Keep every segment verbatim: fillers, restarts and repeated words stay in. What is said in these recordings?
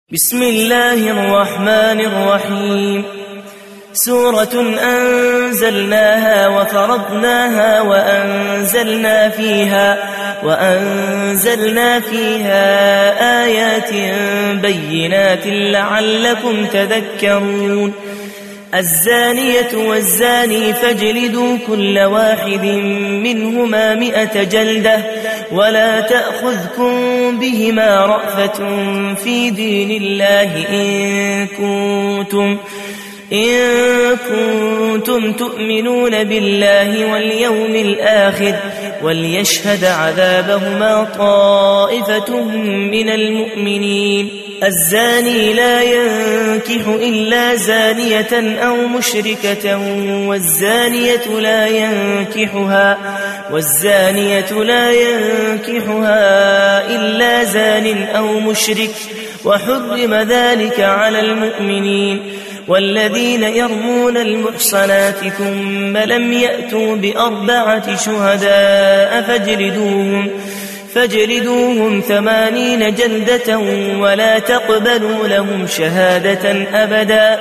بسم الله الرحمن الرحيم. سورة أنزلناها وفرضناها وأنزلنا فيها وأنزلنا فيها آيات بينات لعلكم تذكرون. الزانية والزاني فاجلدوا كل واحد منهما مئة جلدة ولا تأخذكم بهما رأفة في دين الله إن كنتم إن كنتم تؤمنون بالله واليوم الآخر وليشهد عذابهما طائفة من المؤمنين. الزاني لا ينكح إلا زانية أو مشركة والزانية لا ينكحها والزانية لا ينكحها إلا زان أو مشرك وحرم ذلك على المؤمنين. والذين يرمون المحصنات ثم لم يأتوا بأربعة شهداء فاجلدوهم فاجلدوهم ثمانين جلدة ولا تقبلوا لهم شهادة أبدا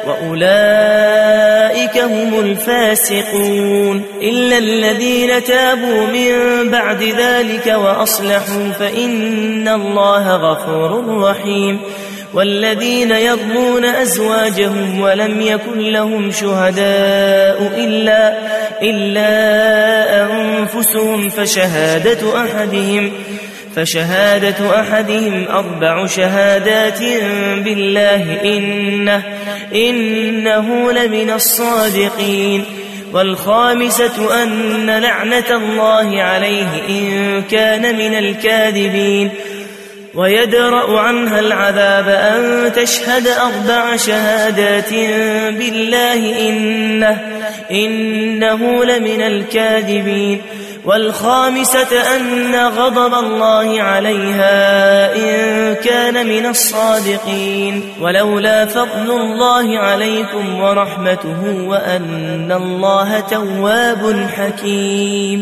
وأولئك هم الفاسقون. إلا الذين تابوا من بعد ذلك وأصلحوا فإن الله غفور رحيم. والذين يرمون أزواجهم ولم يكن لهم شهداء إلا, إلا أنفسهم فشهادة أحدهم, فشهادة أحدهم أربع شهادات بالله إنه, إنه لمن الصادقين. والخامسة أن لعنة الله عليه إن كان من الكاذبين. ويدرأ عنها العذاب أن تشهد أربع شهادات بالله إنه, إنه لمن الكاذبين. والخامسة أن غضب الله عليها إن كان من الصادقين. ولولا فضل الله عليكم ورحمته وأن الله تواب حكيم.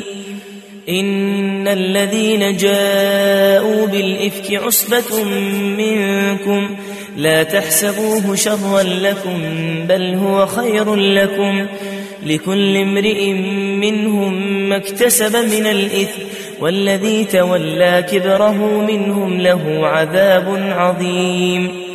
إن الذين جاءوا بالإفك عصبة منكم لا تحسبوه شرا لكم بل هو خير لكم. لكل امرئ منهم ما اكتسب من الإثم والذي تولى كبره منهم له عذاب عظيم.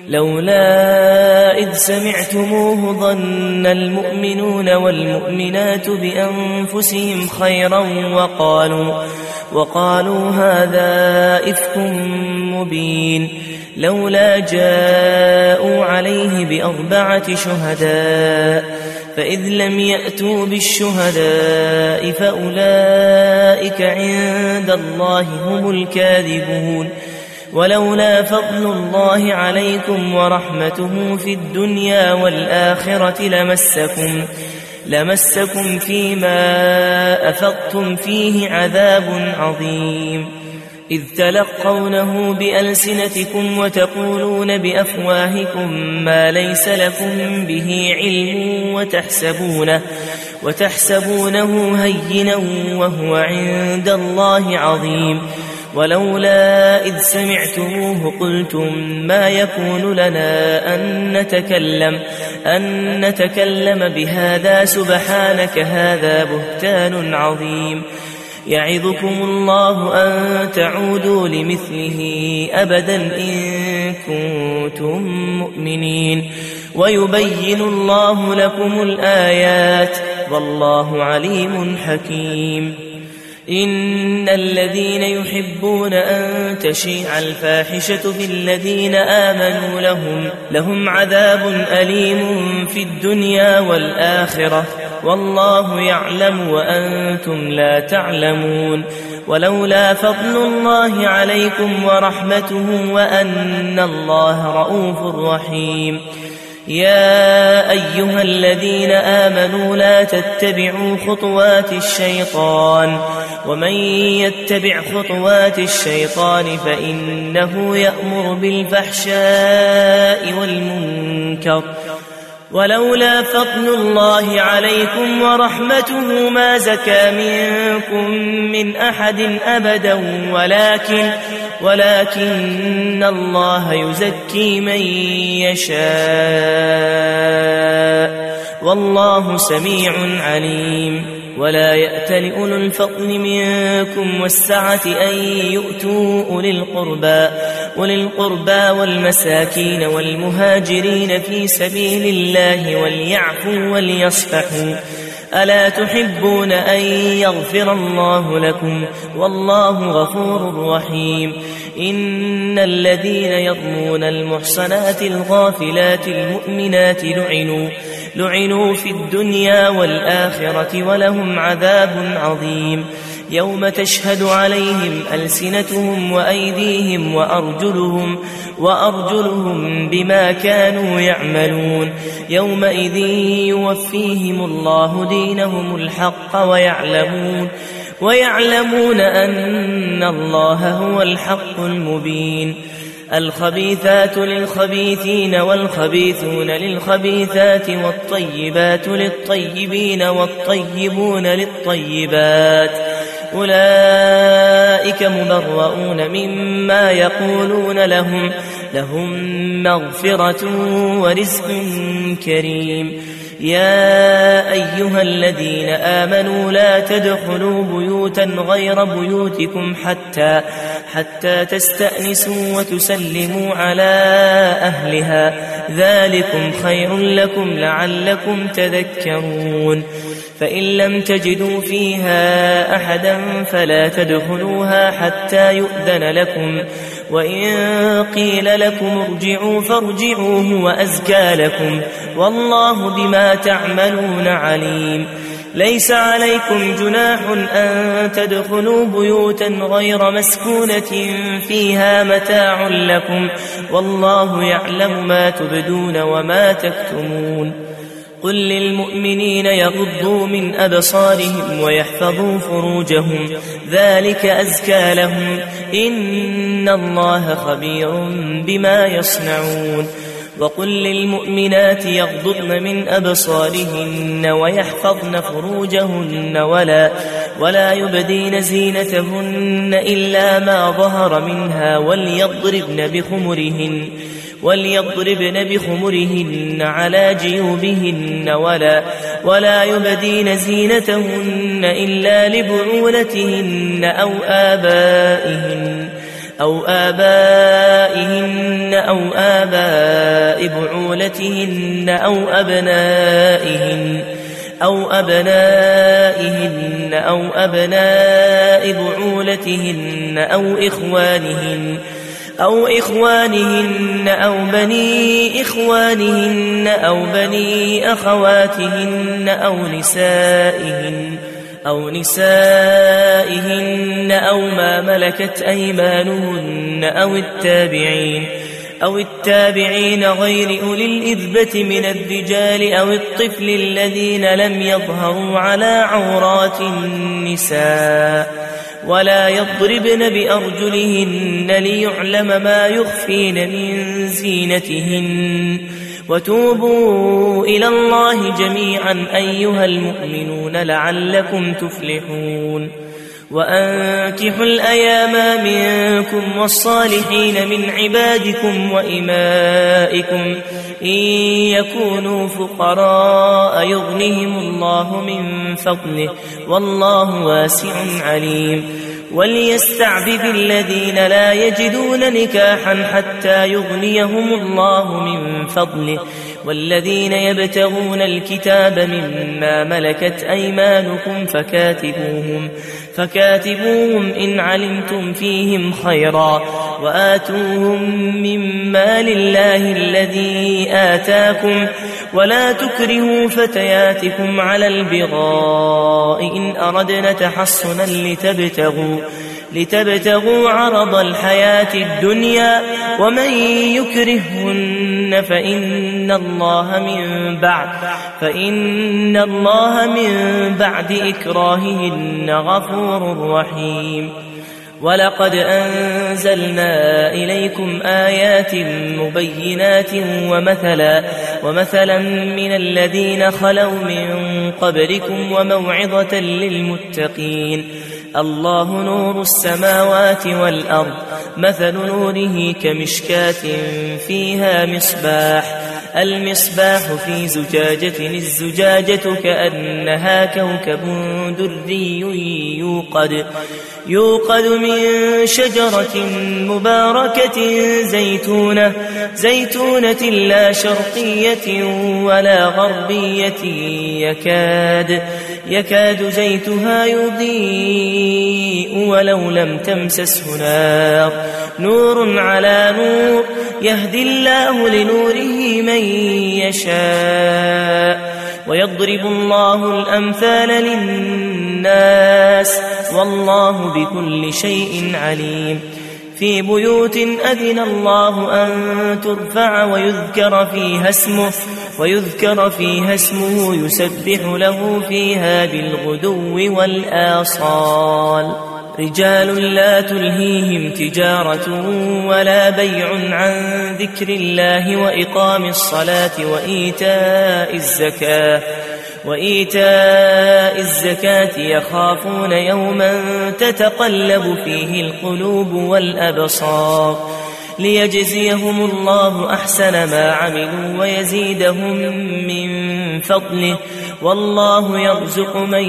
لولا إذ سمعتموه ظن المؤمنون والمؤمنات بأنفسهم خيرا وقالوا, وقالوا هذا إفك مبين. لولا جاءوا عليه بأربعة شهداء فإذ لم يأتوا بالشهداء فأولئك عند الله هم الكاذبون. ولولا فضل الله عليكم ورحمته في الدنيا والآخرة لمسكم, لمسكم فيما أفضتم فيه عذاب عظيم. إذ تلقونه بألسنتكم وتقولون بأفواهكم ما ليس لكم به علم وتحسبونه, وتحسبونه هينا وهو عند الله عظيم. ولولا إذ سمعتموه قلتم ما يكون لنا أن نتكلم, أن نتكلم بهذا سبحانك هذا بهتان عظيم. يعظكم الله أن تعودوا لمثله أبدا إن كنتم مؤمنين. ويبين الله لكم الآيات والله عليم حكيم. إن الذين يحبون أن تشيع الفاحشة في الذين آمنوا لهم, لهم عذاب أليم في الدنيا والآخرة والله يعلم وأنتم لا تعلمون. ولولا فضل الله عليكم ورحمته وأن الله رؤوف رحيم. يا أيها الذين آمنوا لا تتبعوا خطوات الشيطان ومن يتبع خطوات الشيطان فإنه يأمر بالفحشاء والمنكر. ولولا فضل الله عليكم ورحمته ما زكى منكم من أحد أبدا ولكن, ولكن الله يزكي من يشاء والله سميع عليم. ولا يأتل أولو الفضل منكم والسعة أن يؤتوا أولي القربى أولي القربى والمساكين والمهاجرين في سبيل الله وليعفوا وليصفحوا ألا تحبون أن يغفر الله لكم والله غفور رحيم. إن الذين يرمون المحصنات الغافلات المؤمنات لعنوا لعنوا في الدنيا والآخرة ولهم عذاب عظيم. يوم تشهد عليهم ألسنتهم وأيديهم وأرجلهم وأرجلهم بما كانوا يعملون يومئذ يوفيهم الله دينهم الحق ويعلمون ويعلمون أن الله هو الحق المبين. الخبيثات للخبيثين والخبيثون للخبيثات والطيبات للطيبين والطيبون للطيبات أولئك مبرؤون مما يقولون لهم لهم مغفرة ورزق كريم. يا أيها الذين آمنوا لا تدخلوا بيوتا غير بيوتكم حتى حتى تستأنسوا وتسلموا على أهلها ذلكم خير لكم لعلكم تذكرون. فإن لم تجدوا فيها أحدا فلا تدخلوها حتى يؤذن لكم وإن قيل لكم ارجعوا فارجعوا هو أزكى لكم والله بما تعملون عليم. ليس عليكم جناح أن تدخلوا بيوتا غير مسكونة فيها متاع لكم والله يعلم ما تبدون وما تكتمون. قل للمؤمنين يغضوا من أبصارهم ويحفظوا فروجهم ذلك أزكى لهم إن الله خبير بما يصنعون. وقل للمؤمنات يغضضن من أبصارهن ويحفظن فروجهن ولا, ولا يبدين زينتهن إلا ما ظهر منها وليضربن بخمرهن وليضربن بخمرهن على جيوبهن ولا, ولا يبدين زينتهن إلا لبعولتهن أو آبائهن أو آبائهن أو آباء بعولتهن أو أبنائهن أو أبنائهن أو أبناء بعولتهن أو إخوانهن أو إخوانهن أو بني إخوانهن أو بني أخواتهن أو نسائهن أو نسائهن أو ما ملكت أيمانهن أو التابعين أو التابعين غير أولي الإذبة من الرجال أو الطفل الذين لم يظهروا على عورات النساء ولا يضربن بأرجلهن ليعلم ما يخفين من زينتهن وتوبوا إلى الله جميعا أيها المؤمنون لعلكم تفلحون. وأنكحوا الأيام منكم والصالحين من عبادكم وإمائكم إن يكونوا فقراء يغنهم الله من فضله والله واسع عليم. وليستعفف الذين لا يجدون نكاحا حتى يغنيهم الله من فضله والذين يبتغون الكتاب مما ملكت أيمانكم فكاتبوهم فكاتبوهم إن علمتم فيهم خيرا وآتوهم مما لله الذي آتاكم ولا تكرهوا فتياتكم على البغاء إن أردنا تحصنا لتبتغوا لتبتغوا عرض الحياة الدنيا ومن يكرههن فإن الله من بعد فإن الله من بعد إكراههن غفور رحيم. ولقد أنزلنا إليكم آيات مبينات ومثلا ومثلا من الذين خلوا من قبلكم وموعظة للمتقين. الله نور السماوات والأرض مثل نوره كمشكاة فيها مصباح المصباح في زجاجة الزجاجة كأنها كوكب دري يوقد يوقد من شجرة مباركة زيتونة زيتونة لا شرقية ولا غربية يكاد يكاد زيتها يضيء ولو لم تمسسه نار نور على نور يهدي الله لنوره من يشاء ويضرب الله الأمثال للناس والله بكل شيء عليم في بيوت أذن الله أن ترفع ويذكر فيها اسمه ويذكر فيها اسمه يسبح له فيها بالغدو والآصال رجال لا تلهيهم تجارة ولا بيع عن ذكر الله وإقام الصلاة وإيتاء الزكاة وإيتاء الزكاة يخافون يوما تتقلب فيه القلوب والأبصار ليجزيهم الله أحسن ما عملوا ويزيدهم من فضله والله يرزق من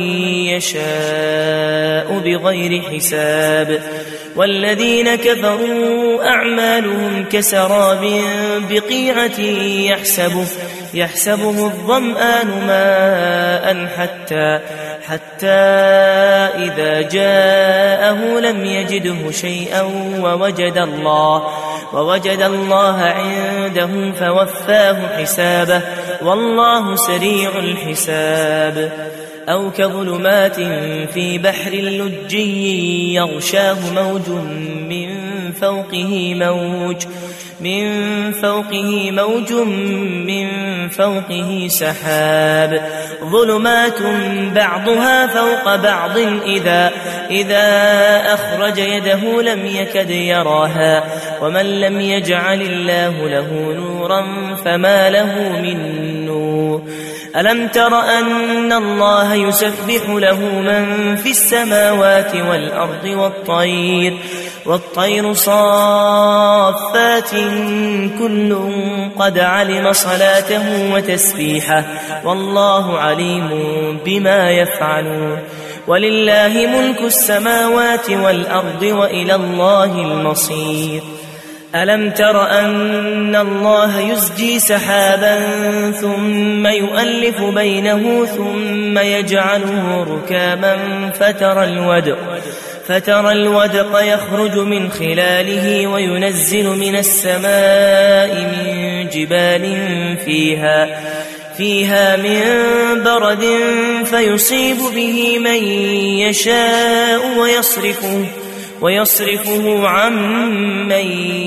يشاء بغير حساب والذين كفروا أعمالهم كسراب بقيعة يحسبه, يحسبه الظمآن ماء حتى, حتى إذا جاءه لم يجده شيئا ووجد الله, ووجد الله عنده فوفاه حسابه والله سريع الحساب أو كظلمات في بحر لجي يغشاه موج من فوقه موج من فوقه موج من فوقه سحاب ظلمات بعضها فوق بعض إذا, إذا أخرج يده لم يكد يراها ومن لم يجعل الله له نورا فما له من نور ألم تر أن الله يسبح له من في السماوات والأرض والطير والطير صافات كل قد علم صلاته وتسبيحه والله عليم بما يفعلون ولله ملك السماوات والأرض وإلى الله المصير ألم تر أن الله يزجي سحابا ثم يؤلف بينه ثم يجعله ركاما فترى الودق فترى الودق يخرج من خلاله وينزل من السماء من جبال فيها فيها من برد فيصيب به من يشاء ويصرفه ويصرفه عن من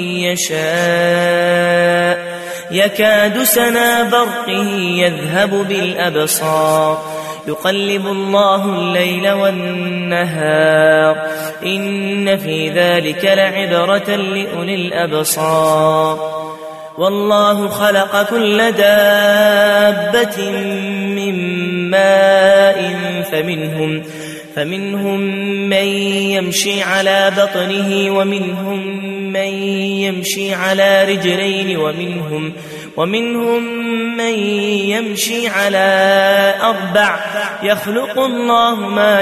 يشاء يكاد سنا برقه يذهب بالأبصار يقلب الله الليل والنهار إن في ذلك لعبرة لأولي الأبصار والله خلق كل دابة من ماء فمنهم فمنهم من يمشي على بطنه ومنهم من يمشي على رجلين ومنهم ومنهم من يمشي على أربع يخلق الله ما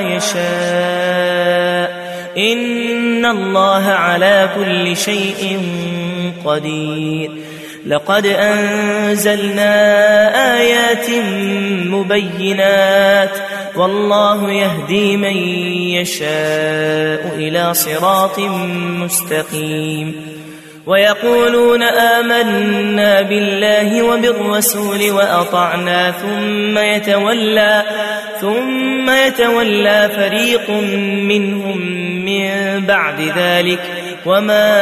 يشاء إن الله على كل شيء قدير لقد أنزلنا آيات مبينات والله يهدي من يشاء إلى صراط مستقيم ويقولون آمنا بالله وبالرسول وأطعنا ثم يتولى ثم يتولى فريق منهم من بعد ذلك وما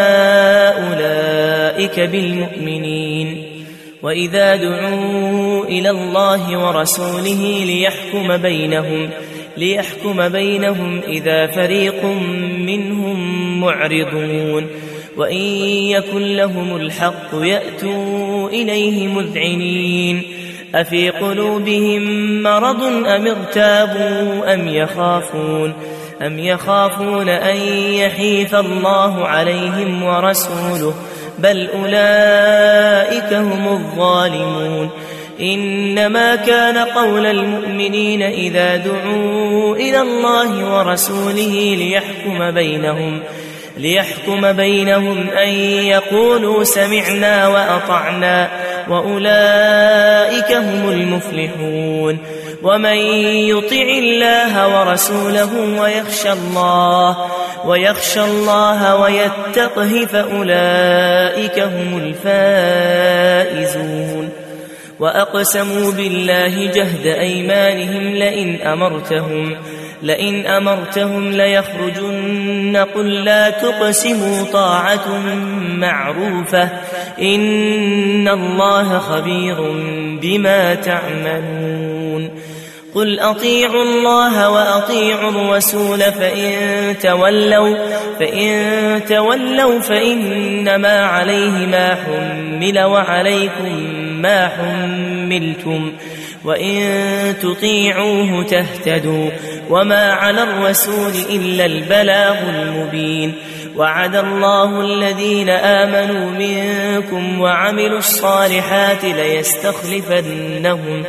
أولئك بالمؤمنين وإذا دعوا إلى الله ورسوله ليحكم بينهم ليحكم بينهم إذا فريق منهم معرضون وإن يكن لهم الحق يأتوا إليه مذعنين أفي قلوبهم مرض أم ارتابوا أم يخافون أم يخافون أن يحيف الله عليهم ورسوله بل أولئك هم الظالمون إنما كان قول المؤمنين إذا دعوا إلى الله ورسوله ليحكم بينهم ليحكم بينهم أن يقولوا سمعنا وأطعنا وأولئك هم المفلحون ومن يطع الله ورسوله ويخشى الله ويخشى الله ويتقه فأولئك هم الفائزون وأقسموا بالله جهد أيمانهم لئن أمرتهم لئن أمرتهم ليخرجن قل لا تقسموا طاعة معروفة إن الله خبير بما تعملون قل أطيعوا الله وأطيعوا الرسول فإن تولوا فإن تولوا فإنما عليه ما حمل وعليكم ما حملتم وإن تطيعوه تهتدوا وما على الرسول إلا البلاغ المبين وعد الله الذين آمنوا منكم وعملوا الصالحات ليستخلفنهم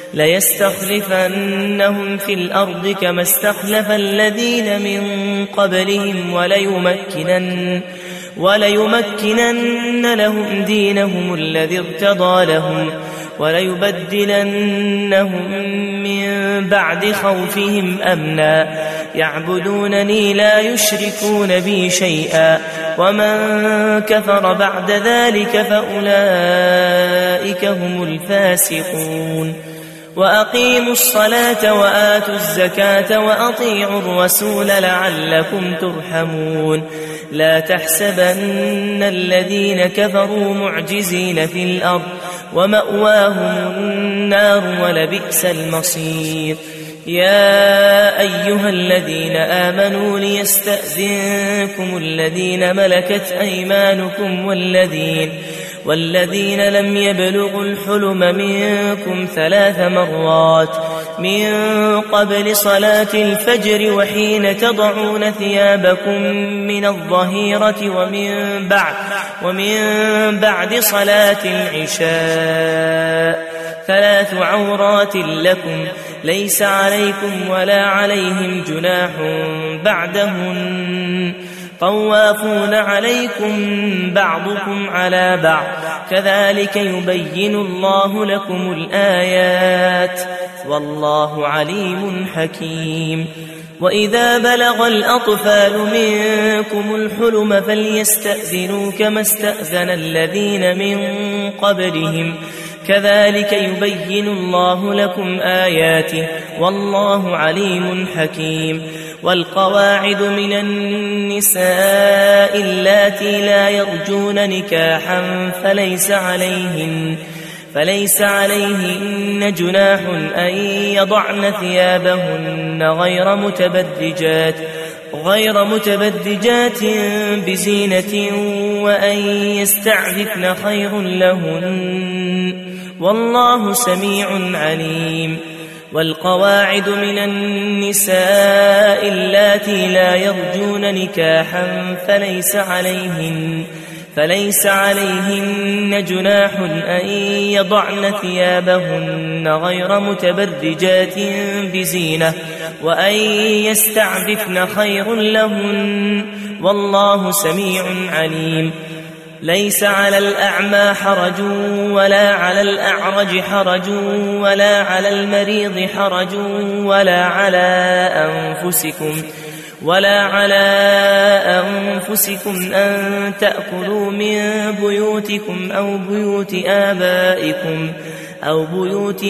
ليستخلفنهم في الأرض كما استخلف الذين من قبلهم وليمكنن وليمكنن لهم دينهم الذي ارتضى لهم وليبدلنهم من بعد خوفهم أمنا يعبدونني لا يشركون بي شيئا ومن كفر بعد ذلك فأولئك هم الفاسقون وأقيموا الصلاة وآتوا الزكاة وأطيعوا الرسول لعلكم ترحمون لا تحسبن الذين كفروا معجزين في الأرض ومأواهم النار ولبئس المصير يا أيها الذين آمنوا ليستأذنكم الذين ملكت أيمانكم والذين والذين لم يبلغوا الحلم منكم ثلاث مرات من قبل صلاة الفجر وحين تضعون ثيابكم من الظهيرة ومن بعد ومن بعد صلاة العشاء ثلاث عورات لكم ليس عليكم ولا عليهم جناح بعدهن طوافون عليكم بعضكم على بعض كذلك يبين الله لكم الآيات والله عليم حكيم وإذا بلغ الأطفال منكم الحلم فليستأذنوا كما استأذن الذين من قبلهم كذلك يبين الله لكم آياته والله عليم حكيم والقواعد من النساء اللاتي لا يرجون نكاحا فليس عليهن فليس عليهن جناح أن يضعن ثيابهن غير متبرجات غير متبرجات بزينة وأن يستعففن خير لهن والله سميع عليم والقواعد من النساء اللاتي لا يرجون نكاحا فليس عليهن فليس عليهن جناح أن يضعن ثيابهن غير متبرجات بزينة وأن يستعففن خير لهن والله سميع عليم ليس على الأعمى حرج ولا على الأعرج حرج ولا على المريض حرج ولا على أنفسكم ولا على أنفسكم أن تأكلوا من بيوتكم أو بيوت آبائكم أو بيوت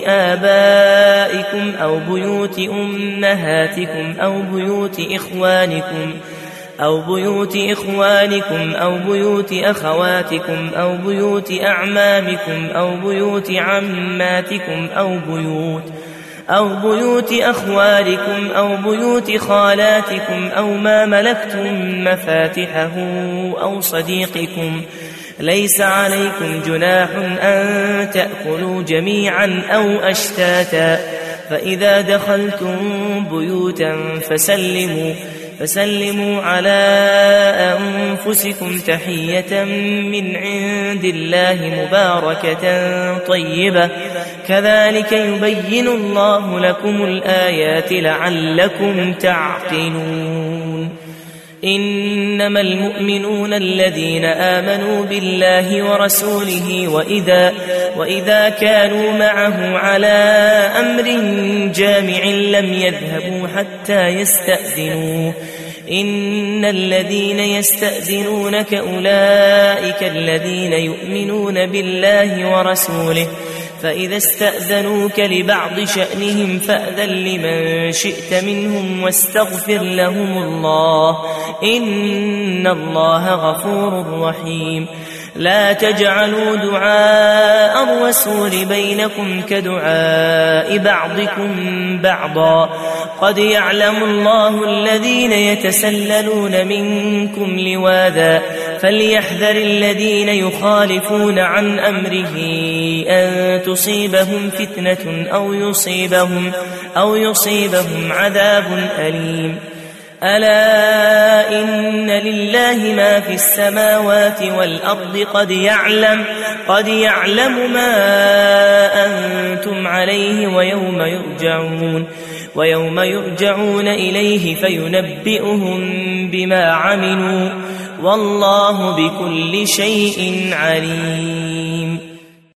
آبائكم أو بيوت أمهاتكم أو بيوت إخوانكم أو بيوت إخوانكم أو بيوت أخواتكم أو بيوت أعمامكم أو بيوت عماتكم أو بيوت أو بيوت أخوالكم أو بيوت خالاتكم أو ما ملكتم مفاتحه أو صديقكم ليس عليكم جناح أن تأكلوا جميعا أو أشتاتا فإذا دخلتم بيوتا فسلموا فسلموا على أنفسكم تحية من عند الله مباركة طيبة كذلك يبين الله لكم الآيات لعلكم تعقلون إنما المؤمنون الذين آمنوا بالله ورسوله وإذا, وإذا كانوا معه على أمر جامع لم يذهبوا حتى يستأذنوه إن الذين يستأذنونك أولئك الذين يؤمنون بالله ورسوله فإذا استأذنوك لبعض شأنهم فأذن لمن شئت منهم واستغفر لهم الله إن الله غفور رحيم لا تجعلوا دعاء الرسول بينكم كدعاء بعضكم بعضا قد يعلم الله الذين يتسللون منكم لواذا فليحذر الذين يخالفون عن أمره أن تصيبهم فتنة أو يصيبهم, أو يصيبهم عذاب أليم ألا إن لله ما في السماوات والأرض قد يعلم, قد يعلم ما أنتم عليه ويوم يرجعون, ويوم يرجعون إليه فينبئهم بما عملوا والله بكل شيء عليم.